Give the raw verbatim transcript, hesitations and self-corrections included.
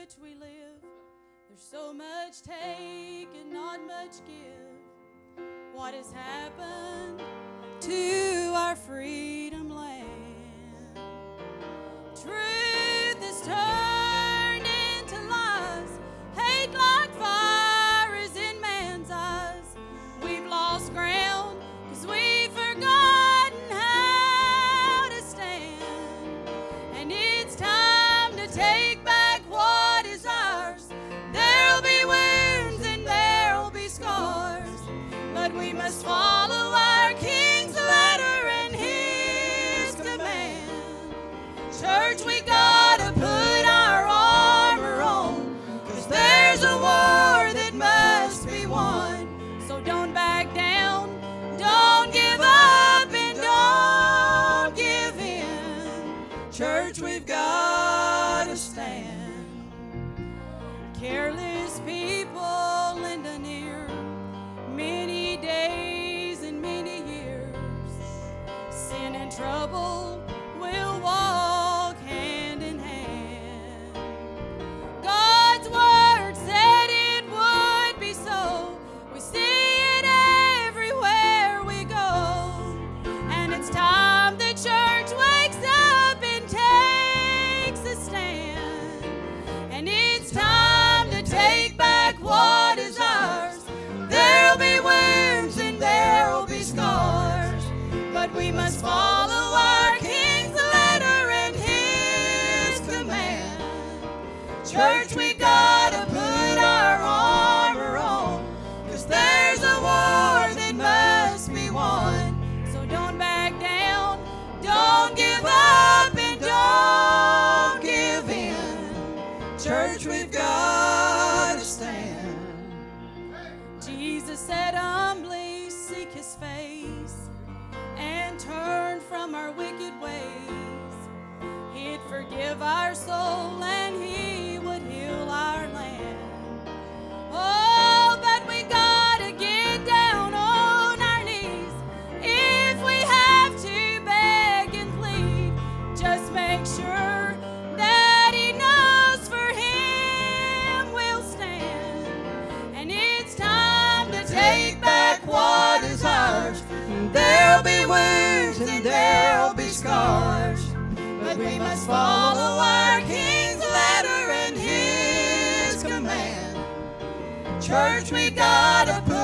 much we live. There's so much take and not much give. What has happened to our freedom land? Truth is turned into lies. Hate like fire is in man's eyes. We've lost ground because we've forgotten how to stand. And it's time to take back what is ours. There'll be wounds and there'll be scars, but we must follow our King's letter and His command. Church, we gotta put our armor on, 'cause there's a war that must be won. So don't back down, don't give up, and don't give in. Church, we've gotta stand. Careless people lend an ear, many days and many years. Sin and trouble will walk hand in hand. God's word said it would be so. We see it everywhere we go. And it's time the church wakes up and takes a stand. And it's time to take back what is ours. There'll be wounds and there'll be scars, but we must follow our King's letter and His command. Church, we gotta put our armor on, 'cause there's a war that must be won. So don't back down, don't give up, and don't give in. Church, we've gotta stand. Jesus said humbly seek His face and turn from our wicked ways. He'd forgive our soul and He would heal our land. Oh, but we gotta get down on our knees if we have to beg and plead. Just make sure that He knows for Him we'll stand. And it's time to take back what is ours. There'll be wounds and there'll be scars, but we must follow our King's letter and His command. Church, we gotta put